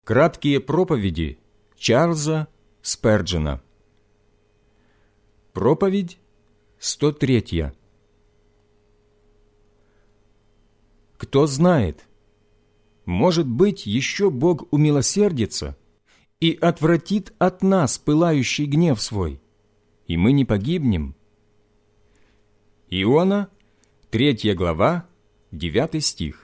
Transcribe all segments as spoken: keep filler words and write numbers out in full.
Краткие проповеди Чарльза Сперджена. Проповедь сто третья. Кто знает, может быть, еще Бог умилосердится и отвратит от нас пылающий гнев свой, и мы не погибнем. Иона, третья глава, девятый стих.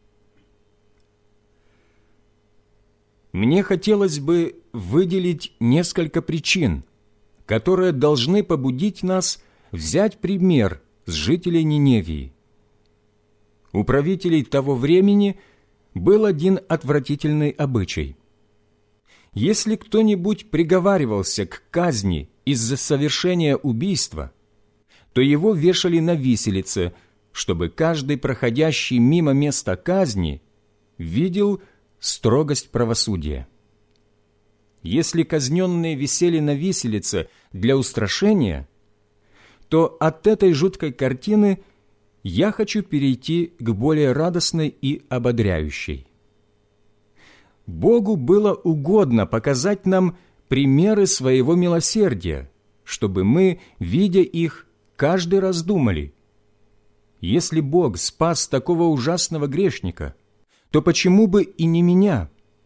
Мне хотелось бы выделить несколько причин, которые должны побудить нас взять пример с жителей Ниневии. У правителей того времени был один отвратительный обычай. Если кто-нибудь приговаривался к казни из-за совершения убийства, то его вешали на виселице, чтобы каждый проходящий мимо места казни видел строгость правосудия. Если казненные висели на виселице для устрашения, то от этой жуткой картины я хочу перейти к более радостной и ободряющей. Богу было угодно показать нам примеры своего милосердия, чтобы мы, видя их, каждый раз думали: если Бог спас такого ужасного грешника, то почему бы и не меня?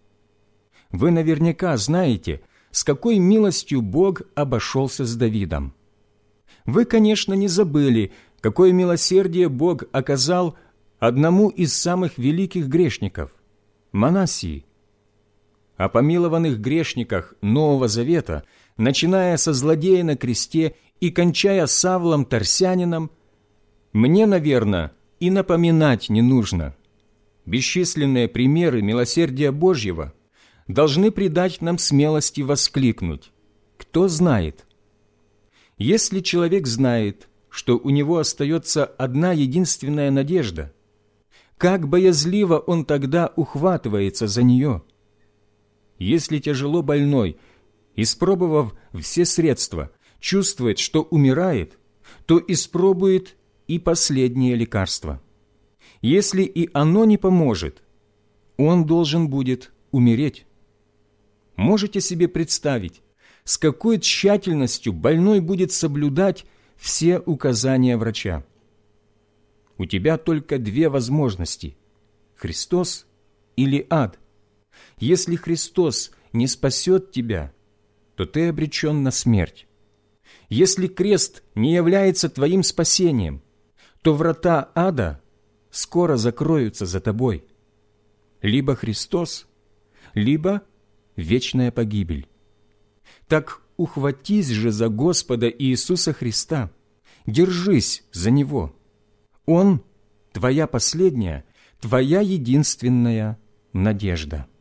Вы наверняка знаете, с какой милостью Бог обошелся с Давидом. Вы, конечно, не забыли, какое милосердие Бог оказал одному из самых великих грешников – Манассии. О помилованных грешниках Нового Завета, начиная со злодея на кресте и кончая Савлом Тарсянином, мне, наверное, и напоминать не нужно. Бесчисленные примеры милосердия Божьего должны придать нам смелости воскликнуть: кто знает? Если человек знает, что у него остается одна единственная надежда, как боязливо он тогда ухватывается за нее. Если тяжело больной, испробовав все средства, чувствует, что умирает, то испробует и последнее лекарство. Если и оно не поможет, он должен будет умереть. Можете себе представить, с какой тщательностью больной будет соблюдать все указания врача? У тебя только две возможности – Христос или ад. Если Христос не спасет тебя, то ты обречен на смерть. Если крест не является твоим спасением, то врата ада скоро закроются за тобой. Либо Христос, либо вечная погибель. Так ухватись же за Господа Иисуса Христа, держись за Него. Он – твоя последняя, твоя единственная надежда.